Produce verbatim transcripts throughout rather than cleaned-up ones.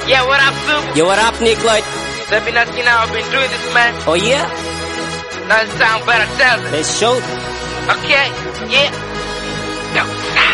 Yeah, what up, Super? Yo, what up, Nick Lloyd? Let me not, you know, I've been doing this, man. Oh, yeah? Now it's time better tell it. Let's show. Okay, yeah. Go.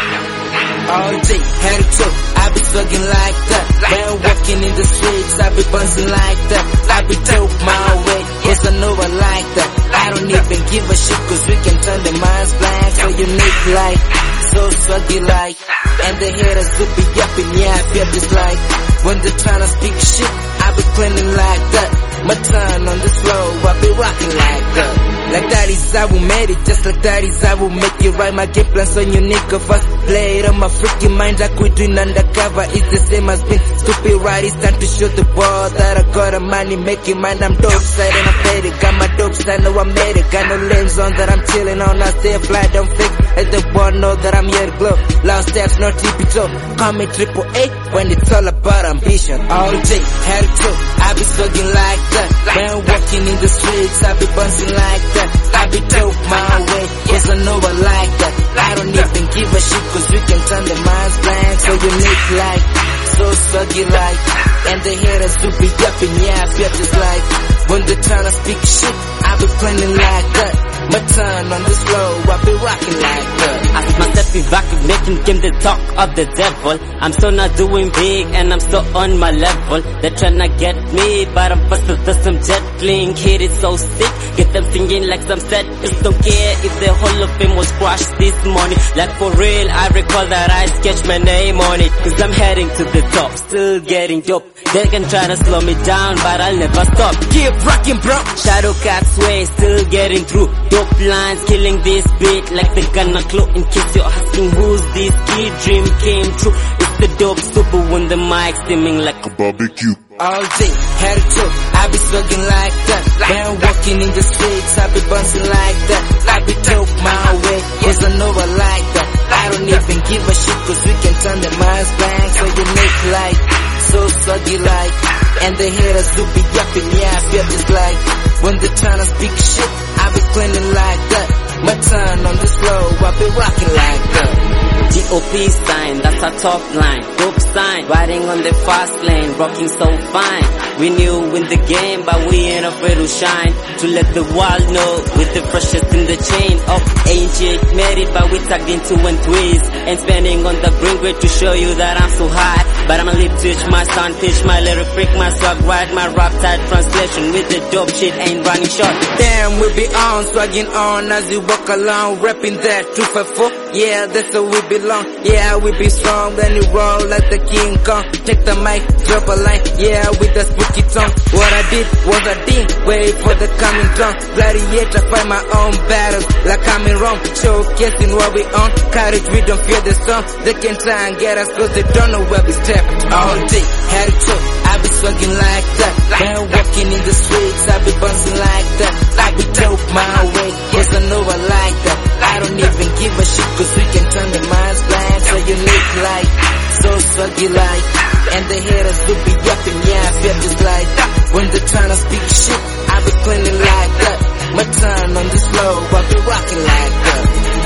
All day, head to toe, I be thugging like that. When walking in the streets, I be buzzing like that. I be dope my way, cause I know I like that. I don't even give a shit, cause we can turn the minds blank. So unique like, so swaggy like. And the haters will be yapping, yeah, I feel just like. When they tryna speak shit, I be cleaning like that. My turn on the flow, I be rocking like that. Like that is how we made it, just like that is how we make it right. My game plan so unique, first play it on my freaking mind. Like we doing undercover, it's the same as been stupid, right? It's time to show the world that I got a money making mind. I'm dope side and I'm faded, got my dope side, know I made it. Got no lens on that I'm chilling on, I stay fly, don't fake. Let the world know that I'm here to glow. Lost steps, no tippy toe. Call me triple A when it's all about ambition. All day, head to toe, I be slugging like that. When walking in the streets, I be bouncing like that. I be dope my way, cause I know I like that. I don't even give a shit, cause we can turn the minds blank. So unique like, so swaggy like. And the haters do be yapping, yeah, I feel just like. When they tryna speak shit, I be planning like that. My turn on this flow, I be rocking like that. I see myself back making game the talk of the devil. I'm still not doing big and I'm still on my level. They're tryna get me, but I'm faster than some jet fling. Hit it so sick, get them singing like some set. Just don't care if the whole of fame was crushed this morning. Like for real, I recall that I sketched my name on it. Cause I'm heading to the top, still getting dope. They can try to slow me down, but I'll never stop. Keep rocking, bro. Shadow Cat's way, still getting through. Dope lines, killing this beat like the gunna clue. In case you're asking who's this kid, dream came true. It's the dope super when the mic steaming like a barbecue. All day, head to toe, I be slugging like that. When walking in the streets, I be bouncing like that. I be dope my way, cause I know I like that. I don't even give a shit, cause we can turn the minds blank. So unique like, so swaggy like. And the haters do be yapping, yeah, I feel just like. When they tryna speak shit, I be cleaning like that. My turn on this flow, I be rocking like that. G O P sign, that's our top line. Dope sign, riding on the fast lane, rocking so fine. We new in the game, but we ain't afraid to shine. To let the world know, with the freshest in the chain of ancient. Made it, but we tugged into and twist. And spending on the brink way to show you that I'm so high. But I'ma live teach my sound, teach my lyric, freak my swag, write my rap tight translation. With the dope shit, ain't running short. Damn, we be on, swagging on as you walk along, rapping that two five four. Yeah, that's how we belong. Yeah, we be strong, then you roll like the King Kong. Take the mic, drop a line. Yeah, with the spooky tongue. What I did was I didn't wait for the coming dawn. Gladiator, fight my own battles like I'm in Rome. Showcasing what we on. Courage, we don't fear the storm. They can try and get us cause they don't know where we step. All day, head to toe, I be swagging like that. When walking in the streets, I be bouncing like that. I be dope my way, cause I know I like that. I don't even give a shit, cause we can turn the minds blank. So unique like, so swaggy like. And the haters do be yapping, yeah, I feel just like. When they tryna speak shit, I be cleaning like that. My turn on this flow, I be rocking like that.